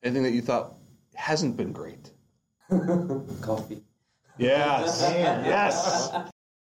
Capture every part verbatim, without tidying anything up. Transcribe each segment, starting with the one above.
anything that you thought hasn't been great? Coffee. Yes. Yes.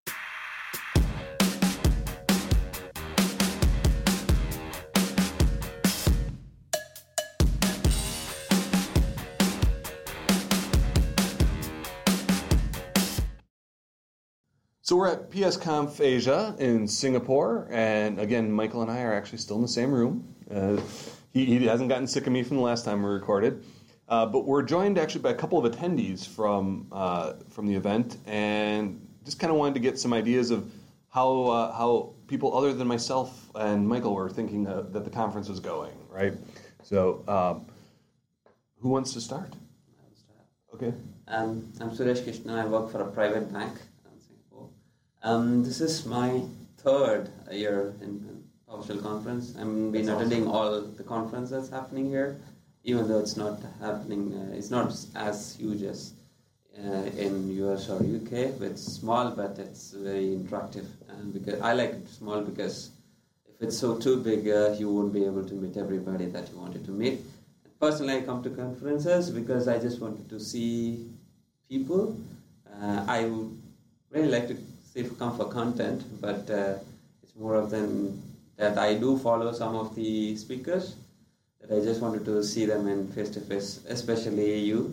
So we're at PSConf Asia in Singapore, and again, Michael and I are actually still in the same room. Uh, he, he hasn't gotten sick of me from the last time we recorded, uh, but we're joined actually by a couple of attendees from uh, from the event, and just kind of wanted to get some ideas of how uh, how people other than myself and Michael were thinking uh, that the conference was going. Right. So, um, who wants to start? I'll start. Okay. Um, I'm Suresh Krishna. I work for a private bank. Um, this is my third year in PowerShell conference. I've been that's attending awesome. all the conferences happening here, even though it's not happening. Uh, it's not as huge as uh, in U S or U K. It's small, but it's very interactive. And because I like it small because if it's so too big, uh, you won't be able to meet everybody that you wanted to meet. Personally, I come to conferences because I just wanted to see people. Uh, I would really like to see come for content, but uh, it's more of than that I do follow some of the speakers that I just wanted to see them in face to face, especially you.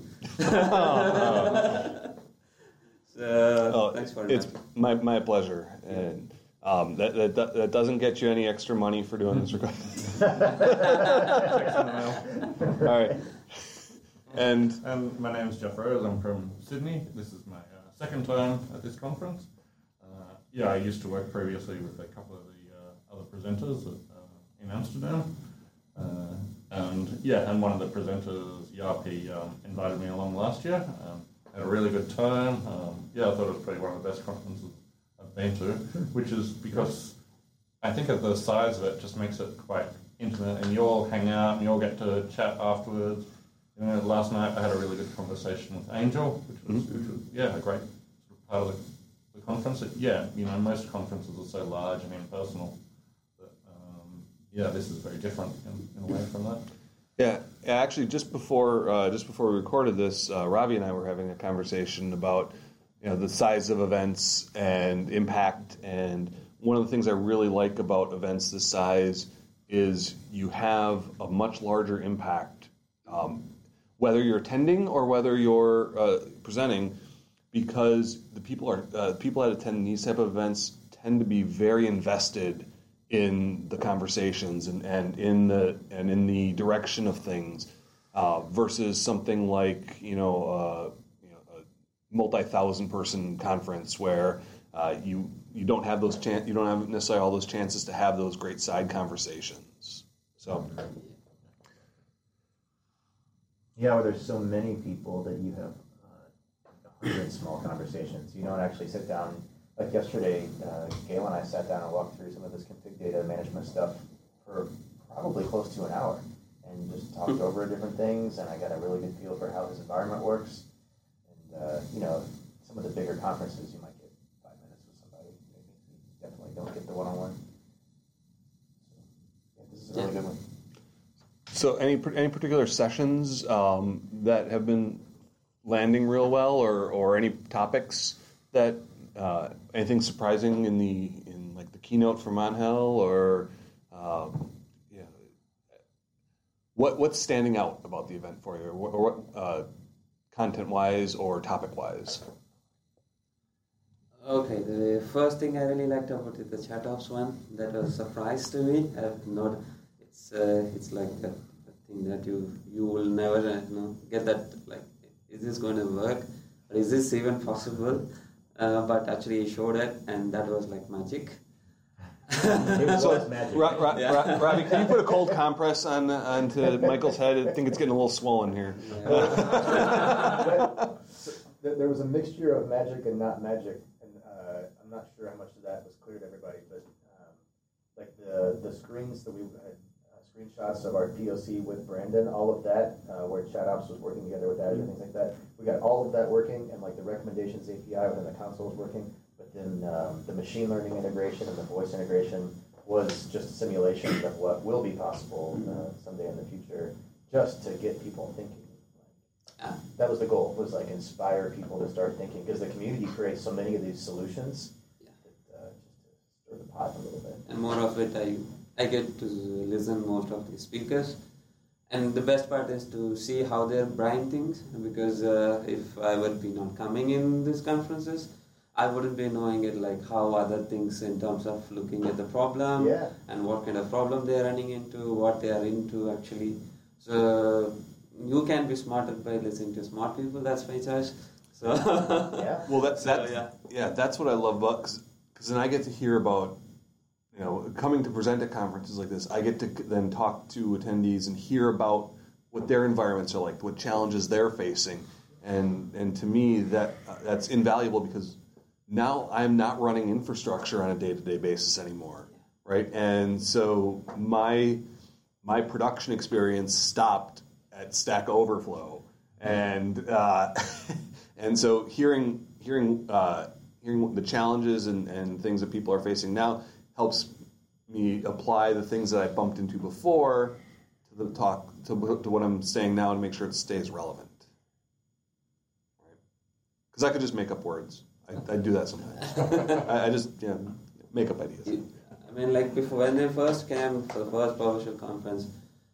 oh, so oh, thanks for it's that. my my pleasure, and um, that, that that doesn't get you any extra money for doing this recording. All right, and and my name is Jeff Rose. I'm from Sydney. This is my uh, second time at this conference. Uh, yeah, I used to work previously with a couple of the uh, other presenters at, uh, in Amsterdam. Uh, and yeah, and one of the presenters, Yapi, um, invited me along last year. Um, had a really good time. Um, yeah, I thought it was probably one of the best conferences I've been to, which is because I think of the size of it just makes it quite intimate, and you all hang out and you all get to chat afterwards. You know, last night I had a really good conversation with Angel, which was, mm-hmm. which was yeah, a great sort of part of the The conference, yeah, you know, most conferences are so large and impersonal that, um, yeah, this is very different in, in a way from that. Yeah, actually, just before uh, just before we recorded this, uh, Ravi and I were having a conversation about, you know, the size of events and impact. And one of the things I really like about events this size is you have a much larger impact, um, whether you're attending or whether you're uh, presenting. Because the people are uh, people that attend these type of events tend to be very invested in the conversations and, and in the and in the direction of things, uh, versus something like you know, uh, you know a multi-thousand person conference where uh, you you don't have those chan- you don't have necessarily all those chances to have those great side conversations. So yeah, where there's so many people that you have hundred small conversations. You don't actually sit down. Like yesterday, uh, Gail and I sat down and walked through some of this config data management stuff for probably close to an hour and just talked over different things, and I got a really good feel for how this environment works. And, uh, you know, some of the bigger conferences, you might get five minutes with somebody. Maybe you definitely don't get the one-on-one. So, yeah, this is a really good one. So any any particular sessions um, that have been landing real well, or, or any topics that uh, anything surprising in the in like the keynote from Monhel, or um, yeah, what what's standing out about the event for you, or what, or what uh, content wise or topic wise? Okay, the first thing I really liked about it, the ChatOps one, that was a surprise to me. I've not, it's uh, it's like a, a thing that you you will never uh, you know, get that like. Is this going to work? Or is this even possible? Uh, but actually he showed it, and that was like magic. It was so, magic. Ra- Ra- Ra- Ravi, can you put a cold compress on onto Michael's head? I think it's getting a little swollen here. Yeah. There was a mixture of magic and not magic, and uh, I'm not sure how much of that was clear to everybody, but um, like the, the screens that we had, screenshots of our P O C with Brandon, all of that, uh, where ChatOps was working together with Azure and things like that. We got all of that working, and like the recommendations A P I within the console was working, but then um, the machine learning integration and the voice integration was just a simulation of what will be possible uh, someday in the future. just to get people thinking. Yeah. That was the goal, was like inspire people to start thinking, because the community creates so many of these solutions Yeah. that, uh, just to stir the pot a little bit. And more of it, I I get to listen most of the speakers, and the best part is to see how their brain thinks, because uh, if I would be not coming in these conferences, I wouldn't be knowing it, like how other things in terms of looking at the problem Yeah. and what kind of problem they're running into, what they are into actually. So you can be smarter by listening to smart people. That's my choice. So Yeah. Well, that's So, that. yeah. Yeah, that's what I love about because then I get to hear about, you know, coming to present at conferences like this. I get to then talk to attendees and hear about what their environments are like, what challenges they're facing, and and to me that uh, that's invaluable because now I'm not running infrastructure on a day-to-day basis anymore, right? And so my my production experience stopped at Stack Overflow, and uh, and so hearing hearing uh, hearing the challenges and, and things that people are facing now helps me apply the things that I bumped into before to the talk to, to what I'm saying now to make sure it stays relevant. Right? Because I could just make up words. I, I do that sometimes. I, I just you know, make up ideas. I mean, like before, when I first came for the first PowerShell conference,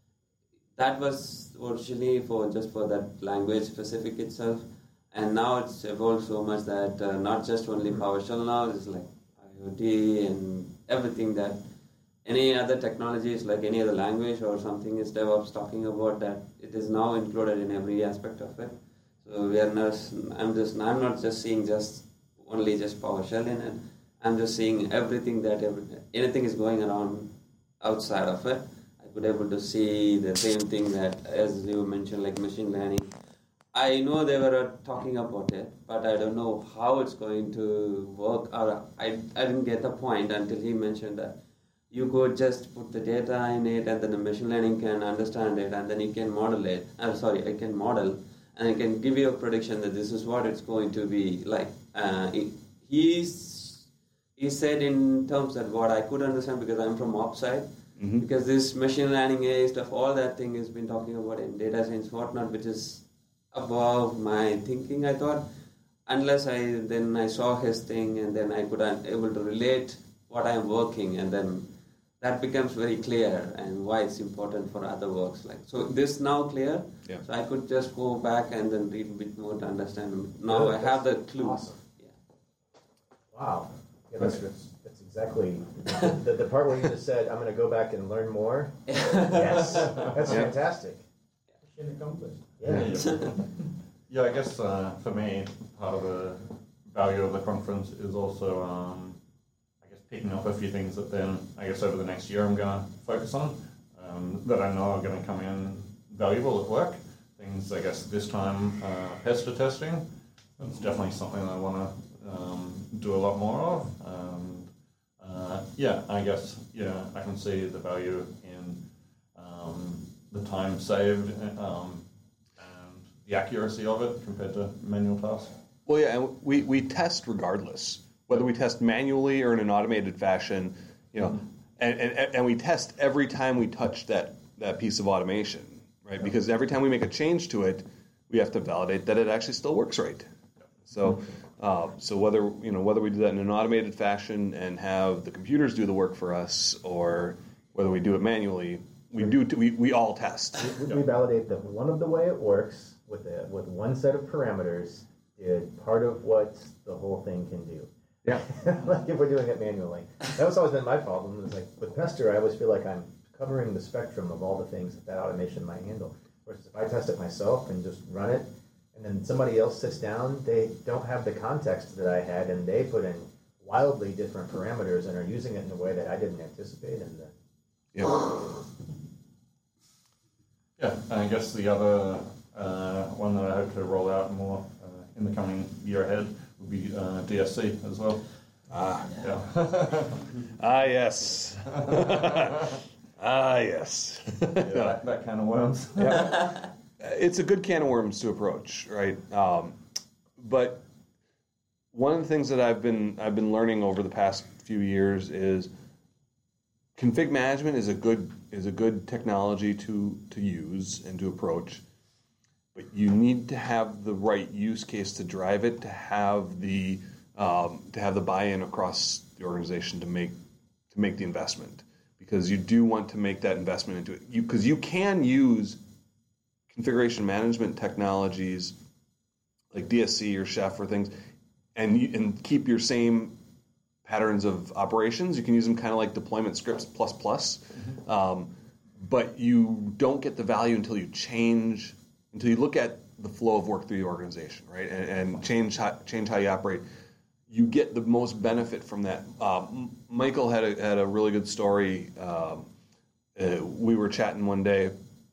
that was originally for just for that language specific itself, and now it's evolved so much that uh, not just only PowerShell now, it's like IoT and everything that any other technologies, like any other language or something is DevOps talking about, that it is now included in every aspect of it. So we are not. I'm just. I'm not just seeing just only just PowerShell in it. I'm just seeing everything that every, anything is going around outside of it. I could able to see the same thing that, as you mentioned, like machine learning. I know they were talking about it, but I don't know how it's going to work. Or I, I didn't get the point until he mentioned that you could just put the data in it, and then the machine learning can understand it, and then you can model it. I'm sorry, I can model, and I can give you a prediction that this is what it's going to be like. Uh, he's He said in terms that what I could understand, because I'm from ops side, mm-hmm. because this machine learning A I stuff, all that thing has been talking about in data science, whatnot, which is above my thinking, I thought. Unless I then I saw his thing, and then I could be able to relate what I'm working, and then that becomes very clear and why it's important for other works. Like so, this now clear. Yeah. So I could just go back and then read a bit more to understand. Now Good. I have the clue. Awesome. Yeah. Wow. Yeah, that's, that's exactly the, the part where you just said, I'm going to go back and learn more. Yes. That's Yeah. fantastic. Mission accomplished. Yeah. Yeah, I guess uh, for me, part of the value of the conference is also, um, I guess, picking up a few things that then, I guess, over the next year I'm going to focus on um, that I know are going to come in valuable at work. Things, I guess, this time, uh, pester testing. That's definitely something I want to um, do a lot more of. Um, uh, yeah, I guess, yeah, I can see the value in um, the time saved um, and the accuracy of it compared to manual tasks. Well, yeah, and we, we test regardless, whether we test manually or in an automated fashion, you know, mm-hmm. and, and and we test every time we touch that, that piece of automation, right? Yeah. Because every time we make a change to it, we have to validate that it actually still works right. Yeah. So, uh, so whether you know whether we do that in an automated fashion and have the computers do the work for us, or whether we do it manually, we do t- we we all test. We, we validate that one of the way it works with the, with one set of parameters did part of what the whole thing can do. Yeah. Like if we're doing it manually. That was always been my problem. It's like with Pester, I always feel like I'm covering the spectrum of all the things that that automation might handle. Whereas if I test it myself and just run it, and then somebody else sits down, they don't have the context that I had, and they put in wildly different parameters and are using it in a way that I didn't anticipate. And the, yeah. Yeah, and I guess the other uh, one that I hope to roll out more uh, in the coming year ahead would be uh, D S C as well. Ah, yeah. ah, yes. ah, yes. Yeah, that, that kind of worms. Yeah. It's a good can of worms to approach, right? Um, but one of the things that I've been I've been learning over the past few years is config management is a good is a good technology to to use and to approach, but you need to have the right use case to drive it, to have the um, to have the buy-in across the organization to make to make the investment, because you do want to make that investment into it. You because you can use configuration management technologies like D S C or Chef or things, and you, and keep your same patterns of operations. You can use them kind of like deployment scripts plus plus, mm-hmm. um, but you don't get the value until you change, until you look at the flow of work through the organization, right, and, and change how, change how you operate. You get the most benefit from that. Uh, Michael had a, had a really good story. Um, uh, we were chatting one day,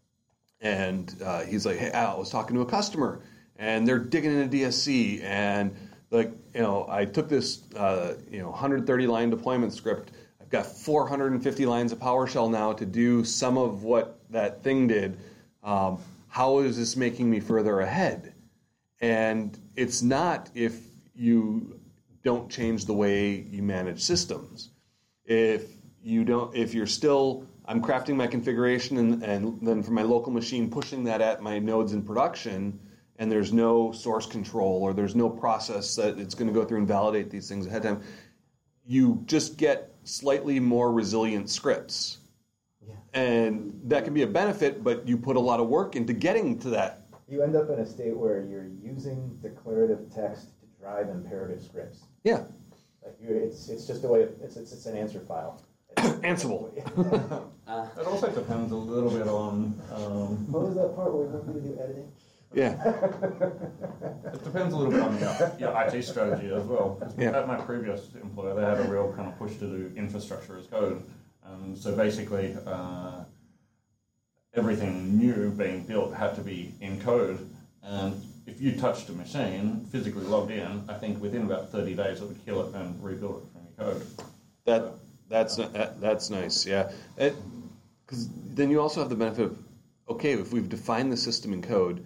and uh, he's like, "Hey, Al, I was talking to a customer, and they're digging into D S C, and like, you know, I took this, uh, you know, one hundred thirty line deployment script. I've got four hundred fifty lines of PowerShell now to do some of what that thing did. Um, how is this making me further ahead?" And it's not if you don't change the way you manage systems. If you don't, if you're still, I'm crafting my configuration and, and then for my local machine pushing that at my nodes in production, and there's no source control or there's no process that it's going to go through and validate these things ahead of time, you just get slightly more resilient scripts. Yeah. And that can be a benefit, but you put a lot of work into getting to that. You end up in a state where you're using declarative text to drive imperative scripts. Yeah. Like you, it's it's just a way of, it's it's, it's an answer file. Ansible. uh, it also depends a little bit on. Um, what was that part where we want you to do editing? Yeah. It depends a little bit on your, your I T strategy as well. Yeah. At my previous employer, they had a real kind of push to do infrastructure as code. Um, so basically, uh, everything new being built had to be in code. And if you touched a machine, physically logged in, I think within about thirty days it would kill it and rebuild it from your code. That so, that's that, that's nice, yeah. Because then you also have the benefit of, okay, if we've defined the system in code,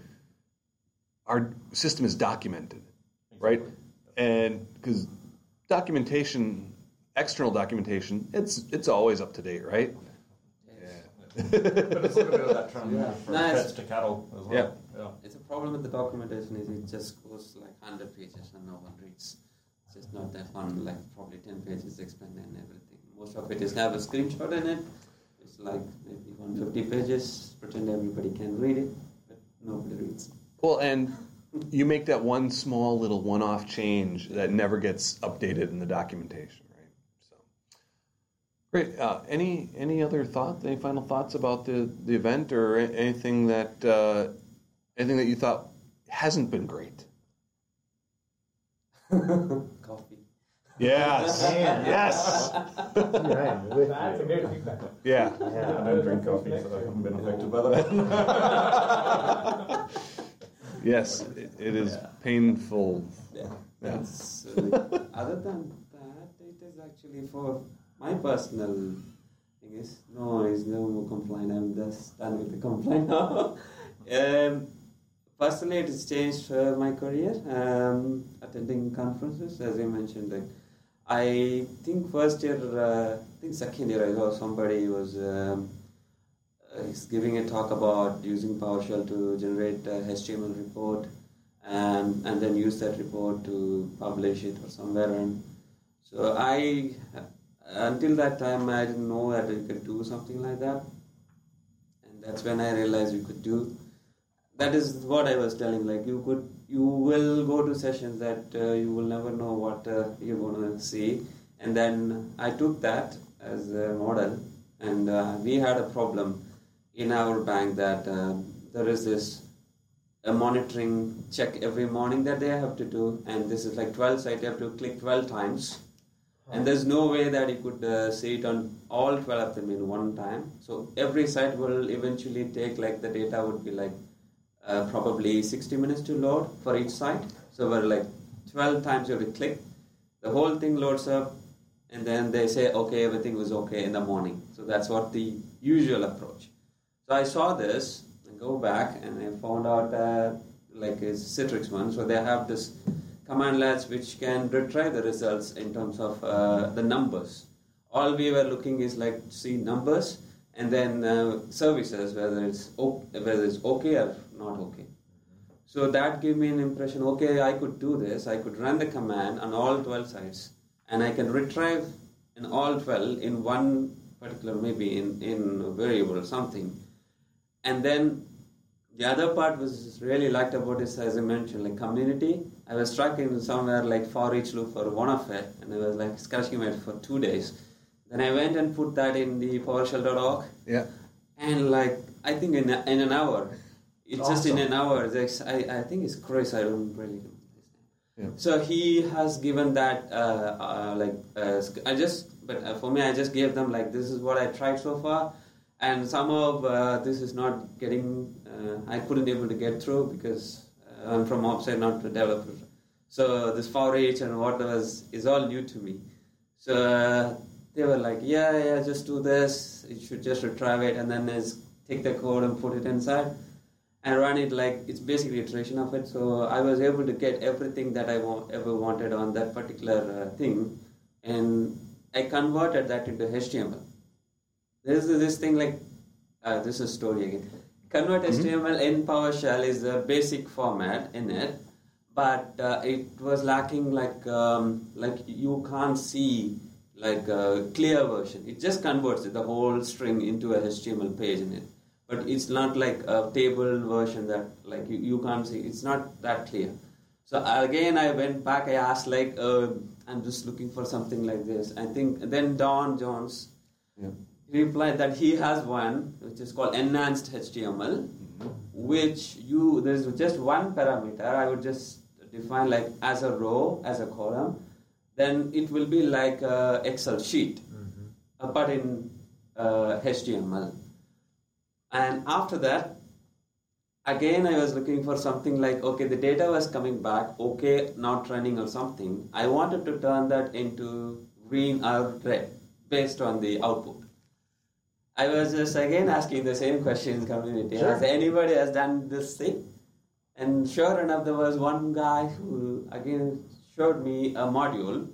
our system is documented, right? Exactly. And because documentation, external documentation, it's it's always up to date, right? But it's a little bit of that transition Yeah. from No, pets to cattle as well. Yeah. yeah. It's a problem with the documentation is it just goes like one hundred pages and no one reads. It's just not that fun, like probably ten pages explained and everything. Most of it is have a screenshot in it. It's like maybe one hundred fifty pages, pretend everybody can read it, but nobody reads. Well, and you make that one small little one-off change that never gets updated in the documentation, right? So, great. Uh, any any other thoughts? Any final thoughts about the, the event, or anything that uh, anything that you thought hasn't been great? Coffee. Yes. Yes. Right, with That's a you. great feedback. Yeah. Yeah. I don't drink coffee, so I haven't been affected by that. Yes, it, it is painful. Yeah. Yeah. That's, uh, other than that, it is actually for my personal thing is no, is no more complaint. I'm just done with the complaint now. um, personally, it has changed uh, my career. Um, attending conferences, as you mentioned, like I think first year, uh, I think second year, I saw somebody was. Um, He's giving a talk about using PowerShell to generate a H T M L report and, and then use that report to publish it or somewhere. And so I, until that time, I didn't know that you could do something like that. And that's when I realized you could do. That is what I was telling, like you could, you will go to sessions that uh, you will never know what uh, you're going to see. And then I took that as a model, and uh, we had a problem in our bank that uh, there is this a monitoring check every morning that they have to do, and this is like twelve sites, you have to click twelve times, and there's no way that you could uh, see it on all twelve of them in one time. So every site will eventually take, like the data would be like uh, probably sixty minutes to load for each site. So we're like twelve times you have to click, the whole thing loads up, and then they say, okay, everything was okay in the morning. So that's what the usual approach. So I saw this, and go back, and I found out uh, like it's Citrix one. So they have this commandlets which can retrieve the results in terms of uh, the numbers all we were looking is like see numbers and then uh, services, whether it's o- whether it's okay or not okay. So that gave me an impression, okay, I could do this, I could run the command on all twelve sites, and I can retrieve in all twelve in one particular, maybe in, in a variable or something. And then the other part was really liked about it, as I mentioned, like community. I was stuck in somewhere like for each loop for one of it, and I was like scratching it for two days. Then I went and put that in the PowerShell dot org. Yeah. And like, I think in, a, in an hour, it's Awesome. just in an hour. There's, I, I think it's Chris, I don't really know his name. Yeah. So he has given that, uh, uh, like, uh, I just, but uh, for me, I just gave them like, this is what I tried so far. And somehow uh, this is not getting, uh, I couldn't able to get through because uh, I'm from outside, not a developer. So this for each and what was is all new to me. So uh, they were like, yeah, yeah, just do this. You should just retrieve it and then just take the code and put it inside and run it like it's basically a iteration of it. So I was able to get everything that I want, ever wanted on that particular uh, thing, and I converted that into H T M L. This is this thing like, uh, this is story again. Convert mm-hmm. H T M L in PowerShell is a basic format in it, but uh, it was lacking like um, like you can't see like a clear version. It just converts the whole string into a H T M L page in it, but it's not like a table version that like you, you can't see. It's not that clear. So again, I went back. I asked like, uh, I'm just looking for something like this. I think then Don Jones. Yeah. Replied that he has one which is called enhanced H T M L, mm-hmm. which you there's just one parameter. I would just define like as a row, as a column, then it will be like a Excel sheet, mm-hmm. uh, but in uh, H T M L. And after that, again I was looking for something like, okay, the data was coming back, okay, not running or something. I wanted to turn that into green or red based on the output. I was just again asking the same question in the community. Sure. Has anybody has done this thing? And sure enough, there was one guy who again showed me a module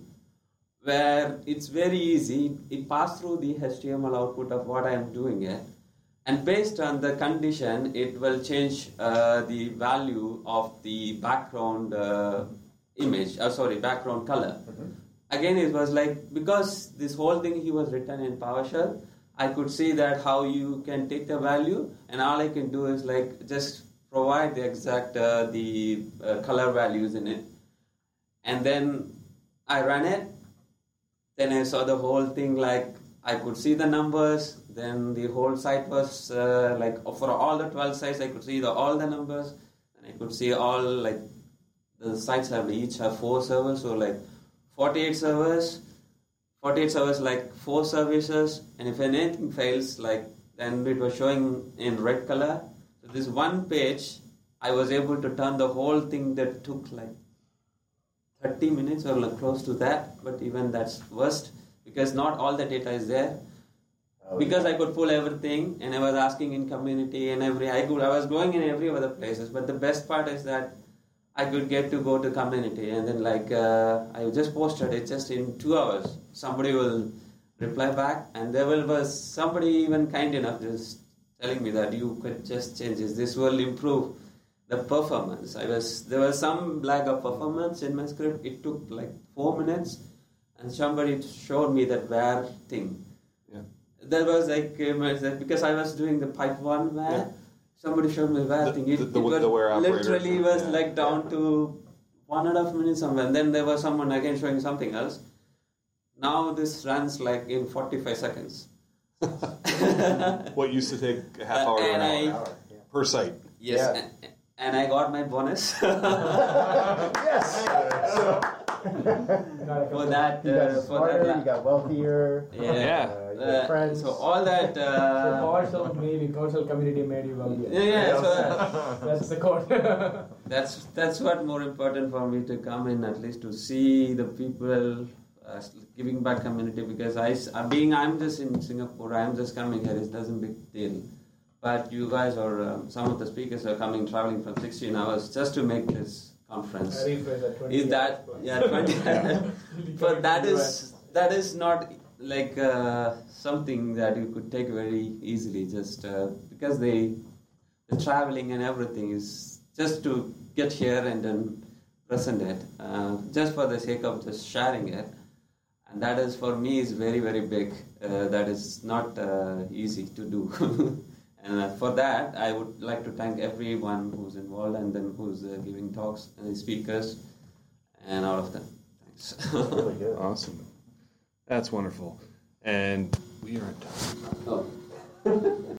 where it's very easy. It passed through the H T M L output of what I am doing it. And based on the condition, it will change uh, the value of the background uh, image, uh, sorry, background color. Mm-hmm. Again, it was like, because this whole thing he was written in PowerShell, I could see that how you can take the value, and all I can do is like just provide the exact uh, the uh, color values in it, and then I ran it. Then I saw the whole thing like I could see the numbers. Then the whole site was uh, like for all the twelve sites, I could see the all the numbers, and I could see all like the sites have each have four servers, so like forty-eight servers. forty-eight servers like four services, and if anything fails, like then it was showing in red color. So this one page, I was able to turn the whole thing that took like thirty minutes or like close to that, but even that's worst because not all the data is there. Oh, because yeah. I could pull everything, and I was asking in community and every I could I was going in every other places, but the best part is that I could get to go to community, and then like uh, I just posted it just in two hours. Somebody will reply back, and there will was somebody even kind enough just telling me that you could just change this. This will improve the performance. I was there was some lag of performance in my script. It took like four minutes, and somebody showed me that where thing. Yeah. That was like because I was doing the pipe one where. Yeah. Somebody showed me where the, thing. It, the, the, it was the where literally operator. was Yeah. like down yeah. to one and a half minutes somewhere. And then there was someone again showing something else. Now this runs like in forty-five seconds. What used to take a half hour Uh, to an and hour I- per site. Yes, Yeah. and, and I got my bonus Yes. So, for that. you got Uh, for smarter, that you got wealthier. yeah. Yeah. Uh, you Uh, got friends. so all that. So Uh, PowerShell maybe PowerShell community made you wealthy. yeah, yeah. So, That's the code. That's that's what more important for me to come in, at least to see the people uh, giving back community, because I uh, being I'm just in Singapore, I'm just coming here. It doesn't big deal, but you guys or um, some of the speakers are coming traveling from sixteen hours just to make this conference. I rephrase that twenty Is that hours. yeah twenty? But that is that is not like uh, something that you could take very easily, just uh, because they, the traveling and everything is just to get here and then present it, uh, just for the sake of just sharing it. And that is, for me, is very, very big. Uh, that is not uh, easy to do. And uh, for that, I would like to thank everyone who's involved and then who's uh, giving talks and speakers and all of them. Thanks. Really good. Awesome. That's wonderful. And we are at time. Oh.